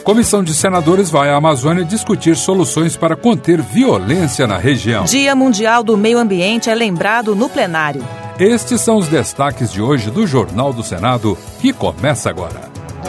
Comissão de senadores vai à Amazônia discutir soluções para conter violência na região. Dia Mundial do Meio Ambiente é lembrado no plenário. Estes são os destaques de hoje do Jornal do Senado, que começa agora.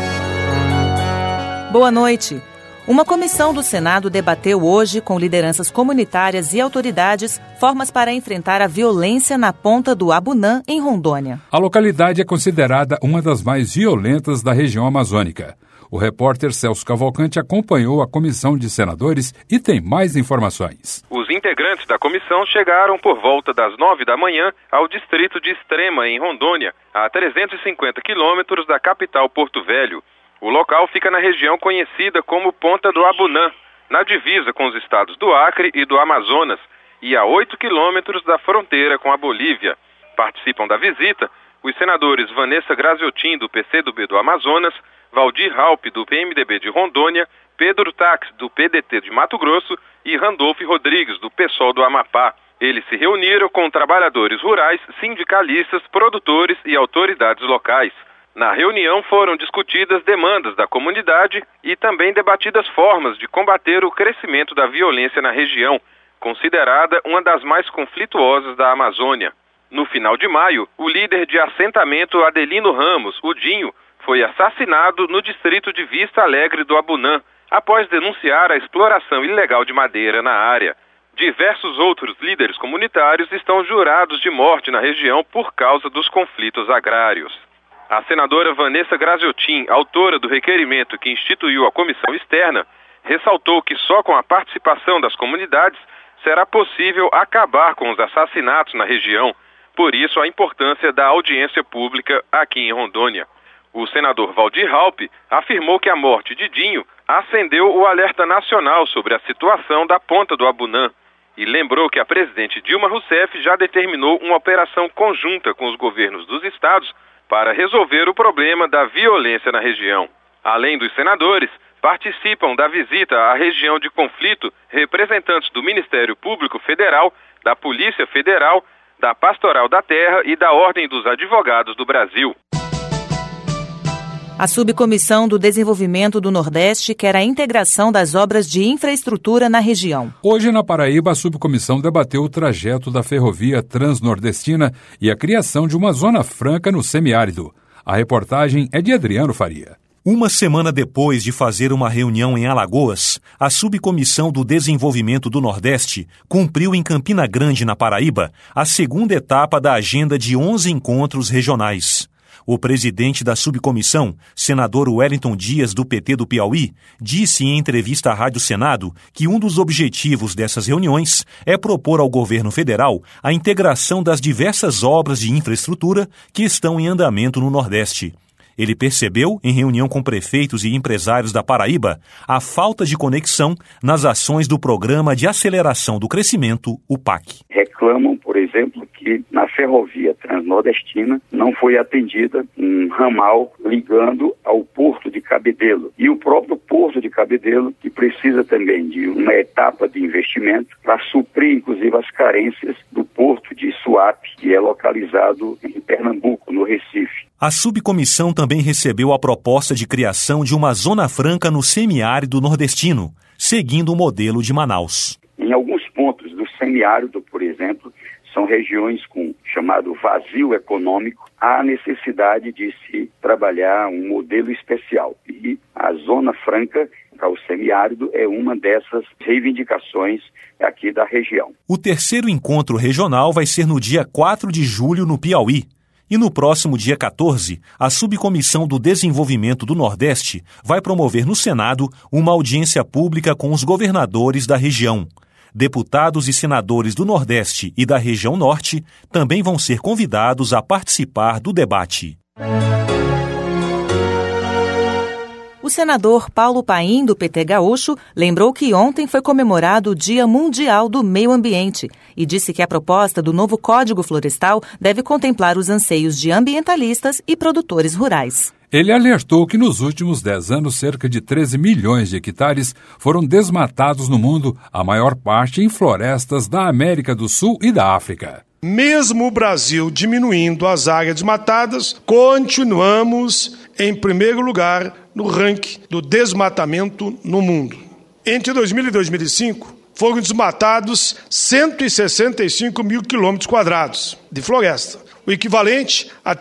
Boa noite. Uma comissão do Senado debateu hoje, com lideranças comunitárias e autoridades, formas para enfrentar a violência na ponta do Abunã, em Rondônia. A localidade é considerada uma das mais violentas da região amazônica. O repórter Celso Cavalcante acompanhou a comissão de senadores e tem mais informações. Os integrantes da comissão chegaram por volta das 9 da manhã ao distrito de Extrema, em Rondônia, a 350 quilômetros da capital Porto Velho. O local fica na região conhecida como Ponta do Abunã, na divisa com os estados do Acre e do Amazonas, e a 8 quilômetros da fronteira com a Bolívia. Participam da visita os senadores Vanessa Graziotin, do PCdoB do Amazonas, Valdir Raupp, do PMDB de Rondônia, Pedro Tax, do PDT de Mato Grosso e Randolfo Rodrigues, do PSOL do Amapá. Eles se reuniram com trabalhadores rurais, sindicalistas, produtores e autoridades locais. Na reunião foram discutidas demandas da comunidade e também debatidas formas de combater o crescimento da violência na região, considerada uma das mais conflituosas da Amazônia. No final de maio, o líder de assentamento Adelino Ramos, o Dinho, foi assassinado no distrito de Vista Alegre do Abunã, após denunciar a exploração ilegal de madeira na área. Diversos outros líderes comunitários estão jurados de morte na região por causa dos conflitos agrários. A senadora Vanessa Graziotin, autora do requerimento que instituiu a comissão externa, ressaltou que só com a participação das comunidades será possível acabar com os assassinatos na região. Por isso, a importância da audiência pública aqui em Rondônia. O senador Valdir Raupp afirmou que a morte de Dinho acendeu o alerta nacional sobre a situação da Ponta do Abunã e lembrou que a presidente Dilma Rousseff já determinou uma operação conjunta com os governos dos estados para resolver o problema da violência na região. Além dos senadores, participam da visita à região de conflito representantes do Ministério Público Federal, da Polícia Federal, da Pastoral da Terra e da Ordem dos Advogados do Brasil. A Subcomissão do Desenvolvimento do Nordeste quer a integração das obras de infraestrutura na região. Hoje, na Paraíba, a subcomissão debateu o trajeto da ferrovia transnordestina e a criação de uma zona franca no semiárido. A reportagem é de Adriano Faria. Uma semana depois de fazer uma reunião em Alagoas, a Subcomissão do Desenvolvimento do Nordeste cumpriu em Campina Grande, na Paraíba, a segunda etapa da agenda de 11 encontros regionais. O presidente da subcomissão, senador Wellington Dias, do PT do Piauí, disse em entrevista à Rádio Senado que um dos objetivos dessas reuniões é propor ao governo federal a integração das diversas obras de infraestrutura que estão em andamento no Nordeste. Ele percebeu, em reunião com prefeitos e empresários da Paraíba, a falta de conexão nas ações do Programa de Aceleração do Crescimento, o PAC. Reclamam, por exemplo, que na ferrovia transnordestina não foi atendida um ramal ligando ao Porto de Cabedelo. E o próprio Porto de Cabedelo, que precisa também de uma etapa de investimento para suprir, inclusive, as carências do Porto de Suape, que é localizado em Pernambuco, no Recife. A subcomissão também recebeu a proposta de criação de uma zona franca no semiárido nordestino, seguindo o modelo de Manaus. Em alguns pontos do semiárido, por exemplo, são regiões com chamado vazio econômico, há necessidade de se trabalhar um modelo especial. E a zona franca para o semiárido é uma dessas reivindicações aqui da região. O terceiro encontro regional vai ser no dia 4 de julho, no Piauí. E no próximo dia 14, a Subcomissão do Desenvolvimento do Nordeste vai promover no Senado uma audiência pública com os governadores da região. Deputados e senadores do Nordeste e da região Norte também vão ser convidados a participar do debate. O senador Paulo Paim, do PT Gaúcho, lembrou que ontem foi comemorado o Dia Mundial do Meio Ambiente e disse que a proposta do novo Código Florestal deve contemplar os anseios de ambientalistas e produtores rurais. Ele alertou que nos últimos 10 anos, cerca de 13 milhões de hectares foram desmatados no mundo, a maior parte em florestas da América do Sul e da África. Mesmo o Brasil diminuindo as áreas desmatadas, continuamos em primeiro lugar no ranking do desmatamento no mundo. Entre 2000 e 2005, foram desmatados 165 mil quilômetros quadrados de floresta, o equivalente a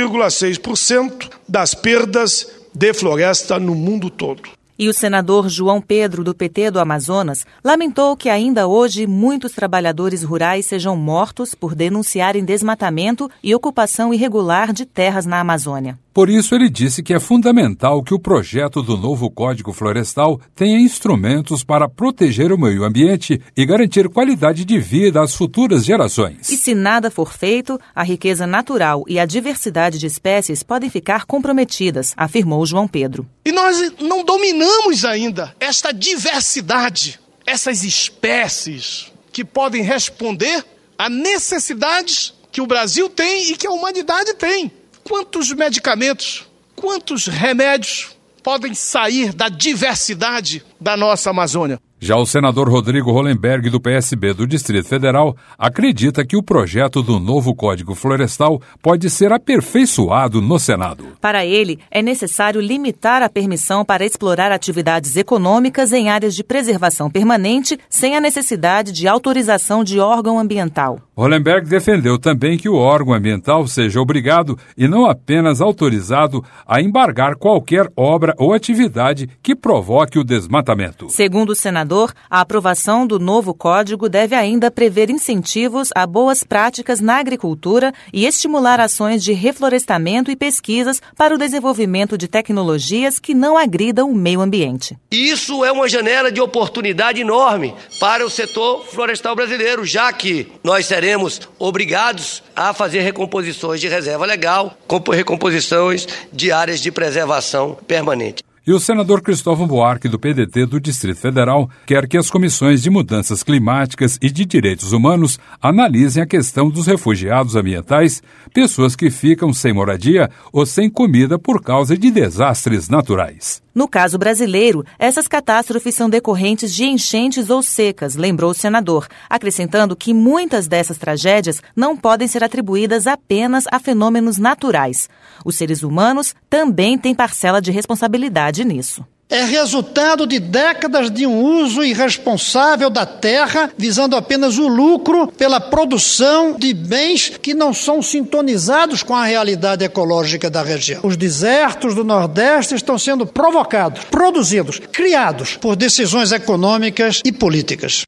3,6% das perdas de floresta no mundo todo. E o senador João Pedro, do PT do Amazonas, lamentou que ainda hoje muitos trabalhadores rurais sejam mortos por denunciarem desmatamento e ocupação irregular de terras na Amazônia. Por isso, ele disse que é fundamental que o projeto do novo Código Florestal tenha instrumentos para proteger o meio ambiente e garantir qualidade de vida às futuras gerações. E se nada for feito, a riqueza natural e a diversidade de espécies podem ficar comprometidas, afirmou João Pedro. E nós não dominamos ainda esta diversidade, essas espécies que podem responder a necessidades que o Brasil tem e que a humanidade tem. Quantos medicamentos, quantos remédios podem sair da diversidade da nossa Amazônia? Já o senador Rodrigo Hollenberg, do PSB do Distrito Federal, acredita que o projeto do novo Código Florestal pode ser aperfeiçoado no Senado. Para ele, é necessário limitar a permissão para explorar atividades econômicas em áreas de preservação permanente sem a necessidade de autorização de órgão ambiental. Hollenberg defendeu também que o órgão ambiental seja obrigado e não apenas autorizado a embargar qualquer obra ou atividade que provoque o desmatamento. Segundo o senador, a aprovação do novo código deve ainda prever incentivos a boas práticas na agricultura e estimular ações de reflorestamento e pesquisas para o desenvolvimento de tecnologias que não agridam o meio ambiente. Isso é uma janela de oportunidade enorme para o setor florestal brasileiro, já que nós seremos obrigados a fazer recomposições de reserva legal, recomposições de áreas de preservação permanente. E o senador Cristóvão Buarque, do PDT do Distrito Federal, quer que as comissões de mudanças climáticas e de direitos humanos analisem a questão dos refugiados ambientais, pessoas que ficam sem moradia ou sem comida por causa de desastres naturais. No caso brasileiro, essas catástrofes são decorrentes de enchentes ou secas, lembrou o senador, acrescentando que muitas dessas tragédias não podem ser atribuídas apenas a fenômenos naturais. Os seres humanos também têm parcela de responsabilidade nisso. É resultado de décadas de um uso irresponsável da terra, visando apenas o lucro pela produção de bens que não são sintonizados com a realidade ecológica da região. Os desertos do Nordeste estão sendo provocados, produzidos, criados por decisões econômicas e políticas.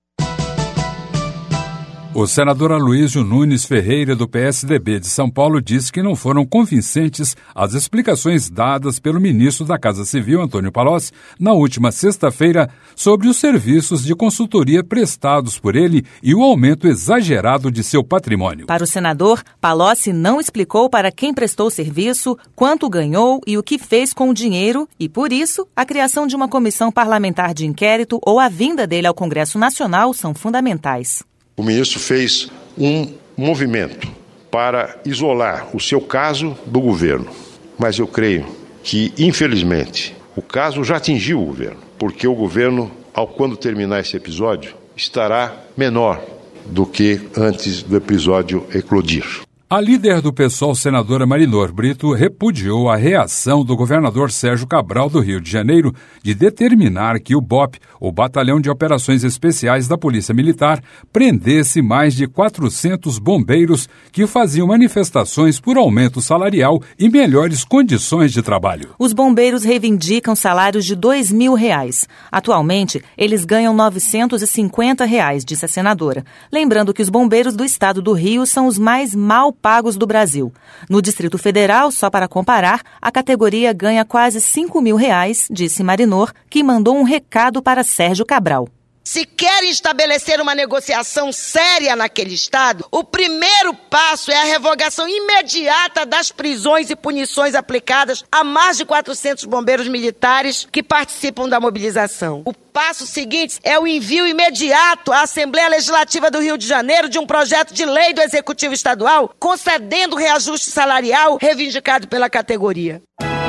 O senador Aloysio Nunes Ferreira, do PSDB de São Paulo, disse que não foram convincentes as explicações dadas pelo ministro da Casa Civil, Antônio Palocci, na última sexta-feira, sobre os serviços de consultoria prestados por ele e o aumento exagerado de seu patrimônio. Para o senador, Palocci não explicou para quem prestou o serviço, quanto ganhou e o que fez com o dinheiro e, por isso, a criação de uma comissão parlamentar de inquérito ou a vinda dele ao Congresso Nacional são fundamentais. O ministro fez um movimento para isolar o seu caso do governo. Mas eu creio que, infelizmente, o caso já atingiu o governo, porque o governo, quando terminar esse episódio, estará menor do que antes do episódio eclodir. A líder do PSOL, senadora Marinor Brito, repudiou a reação do governador Sérgio Cabral do Rio de Janeiro de determinar que o BOP, o Batalhão de Operações Especiais da Polícia Militar, prendesse mais de 400 bombeiros que faziam manifestações por aumento salarial e melhores condições de trabalho. Os bombeiros reivindicam salários de R$2.000. Atualmente, eles ganham R$950, disse a senadora. Lembrando que os bombeiros do estado do Rio são os mais mal pagos do Brasil. No Distrito Federal, só para comparar, a categoria ganha quase R$5.000, disse Marinor, que mandou um recado para Sérgio Cabral. Se querem estabelecer uma negociação séria naquele estado, o primeiro passo é a revogação imediata das prisões e punições aplicadas a mais de 400 bombeiros militares que participam da mobilização. O passo seguinte é o envio imediato à Assembleia Legislativa do Rio de Janeiro de um projeto de lei do Executivo Estadual concedendo o reajuste salarial reivindicado pela categoria.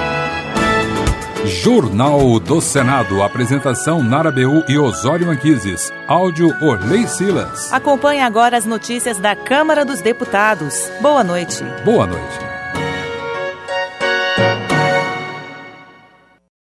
Jornal do Senado. Apresentação Nara Beu e Osório Anquises. Áudio Orley Silas. Acompanhe agora as notícias da Câmara dos Deputados. Boa noite. Boa noite.